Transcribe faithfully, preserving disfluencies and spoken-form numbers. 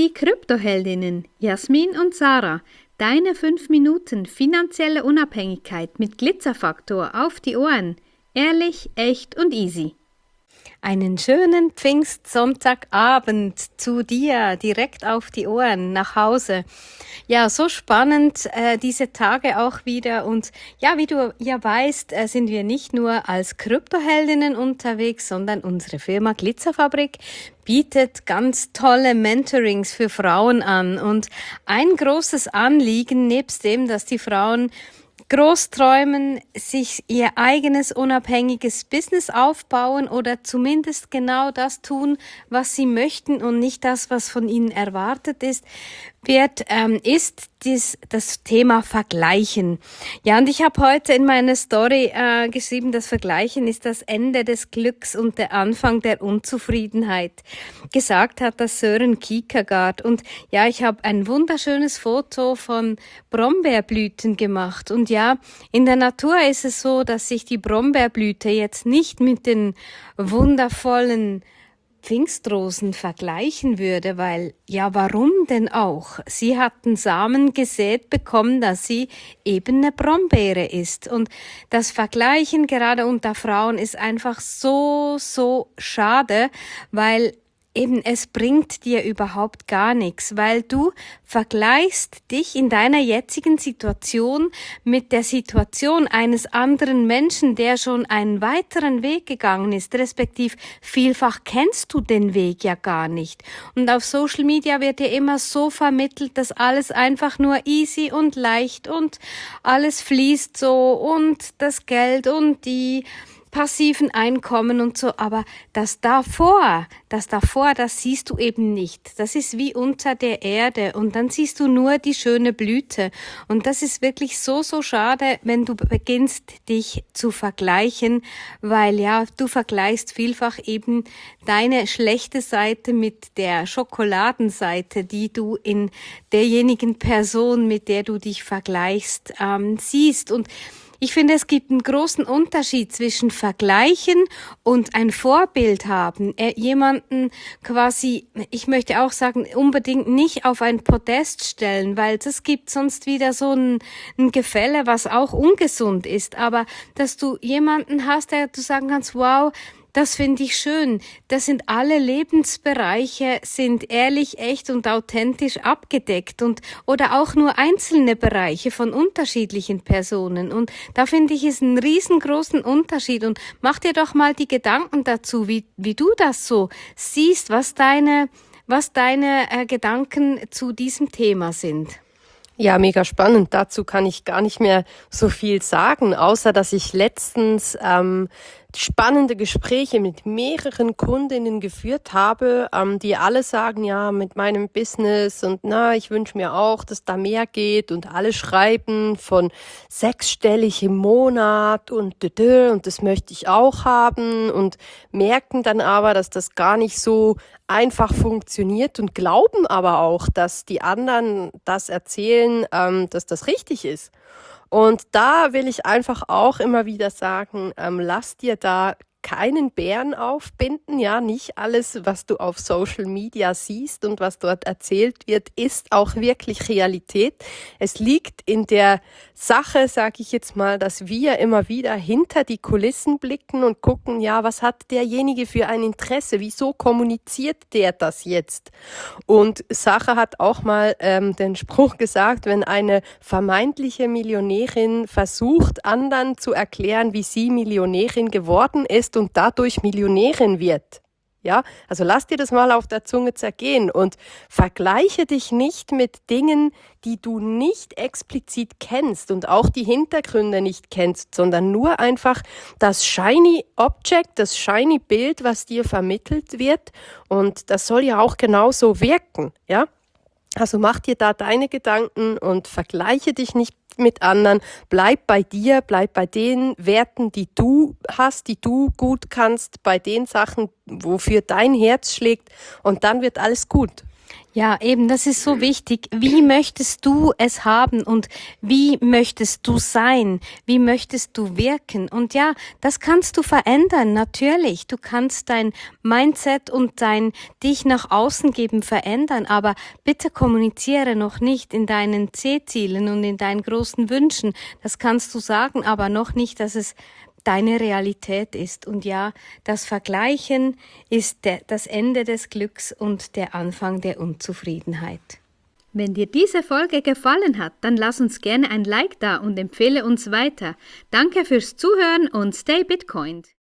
die Kryptoheldinnen Jasmin und Sarah. Deine fünf Minuten finanzielle Unabhängigkeit mit Glitzerfaktor auf die Ohren. Ehrlich, echt und easy. Einen schönen Pfingstsonntagabend zu dir, direkt auf die Ohren, nach Hause. Ja, so spannend äh, diese Tage auch wieder. Und ja, wie du ja weißt, äh, sind wir nicht nur als Kryptoheldinnen unterwegs, sondern unsere Firma Glitzerfabrik bietet ganz tolle Mentorings für Frauen an. Und ein großes Anliegen, nebst dem, dass die Frauen groß träumen, sich ihr eigenes unabhängiges Business aufbauen oder zumindest genau das tun, was sie möchten und nicht das, was von ihnen erwartet ist, wird, ähm, ist dies, das Thema Vergleichen. Ja, und ich habe heute in meiner Story äh, geschrieben, das Vergleichen ist das Ende des Glücks und der Anfang der Unzufriedenheit. Gesagt hat das Søren Kierkegaard. Und ja, ich habe ein wunderschönes Foto von Brombeerblüten gemacht. Und ja, in der Natur ist es so, dass sich die Brombeerblüte jetzt nicht mit den wundervollen Pfingstrosen vergleichen würde, weil, ja, warum denn auch? Sie hatten Samen gesät bekommen, dass sie eben eine Brombeere ist. Und das Vergleichen gerade unter Frauen ist einfach so, so schade, weil eben es bringt dir überhaupt gar nichts, weil du vergleichst dich in deiner jetzigen Situation mit der Situation eines anderen Menschen, der schon einen weiteren Weg gegangen ist, respektiv vielfach kennst du den Weg ja gar nicht. Und auf Social Media wird dir immer so vermittelt, dass alles einfach nur easy und leicht und alles fließt so und das Geld und die passiven Einkommen und so, aber das davor, das davor, das siehst du eben nicht. Das ist wie unter der Erde und dann siehst du nur die schöne Blüte und das ist wirklich so, so schade, wenn du beginnst, dich zu vergleichen, weil ja, du vergleichst vielfach eben deine schlechte Seite mit der Schokoladenseite, die du in derjenigen Person, mit der du dich vergleichst, ähm, siehst. Und ich finde, es gibt einen großen Unterschied zwischen Vergleichen und ein Vorbild haben. Äh, jemanden quasi, ich möchte auch sagen, unbedingt nicht auf ein Podest stellen, weil das gibt sonst wieder so ein, ein Gefälle, was auch ungesund ist. Aber dass du jemanden hast, der du sagen kannst, wow, das finde ich schön. Das sind alle Lebensbereiche, sind ehrlich, echt und authentisch abgedeckt und oder auch nur einzelne Bereiche von unterschiedlichen Personen. Und da finde ich es einen riesengroßen Unterschied. Und mach dir doch mal die Gedanken dazu, wie wie du das so siehst, was deine was deine äh, Gedanken zu diesem Thema sind. Ja, mega spannend. Dazu kann ich gar nicht mehr so viel sagen, außer dass ich letztens ähm, spannende Gespräche mit mehreren Kundinnen geführt habe, ähm, die alle sagen, ja, mit meinem Business und na, ich wünsche mir auch, dass da mehr geht und alle schreiben von sechsstellig im Monat und dödö, und das möchte ich auch haben und merken dann aber, dass das gar nicht so einfach funktioniert und glauben aber auch, dass die anderen das erzählen, ähm, dass das richtig ist. Und da will ich einfach auch immer wieder sagen, ähm, lass dir da keinen Bären aufbinden, ja, nicht alles, was du auf Social Media siehst und was dort erzählt wird, ist auch wirklich Realität. Es liegt in der Sache, sage ich jetzt mal, dass wir immer wieder hinter die Kulissen blicken und gucken, ja, was hat derjenige für ein Interesse, wieso kommuniziert der das jetzt? Und Sache hat auch mal ähm, den Spruch gesagt, wenn eine vermeintliche Millionärin versucht, anderen zu erklären, wie sie Millionärin geworden ist, und dadurch Millionärin wird. Ja, also lass dir das mal auf der Zunge zergehen und vergleiche dich nicht mit Dingen, die du nicht explizit kennst und auch die Hintergründe nicht kennst, sondern nur einfach das shiny Object, das shiny Bild, was dir vermittelt wird, und das soll ja auch genauso wirken, ja? Also mach dir da deine Gedanken und vergleiche dich nicht mit anderen. Bleib bei dir, bleib bei den Werten, die du hast, die du gut kannst, bei den Sachen, wofür dein Herz schlägt, und dann wird alles gut. Ja, eben, das ist so wichtig. Wie möchtest du es haben und wie möchtest du sein? Wie möchtest du wirken? Und ja, das kannst du verändern, natürlich. Du kannst dein Mindset und dein dich nach außen geben verändern, aber bitte kommuniziere noch nicht in deinen C-Zielen und in deinen großen Wünschen. Das kannst du sagen, aber noch nicht, dass es deine Realität ist. Und ja, das Vergleichen ist der, das Ende des Glücks und der Anfang der Unzufriedenheit. Wenn dir diese Folge gefallen hat, dann lass uns gerne ein Like da und empfehle uns weiter. Danke fürs Zuhören und stay Bitcoined.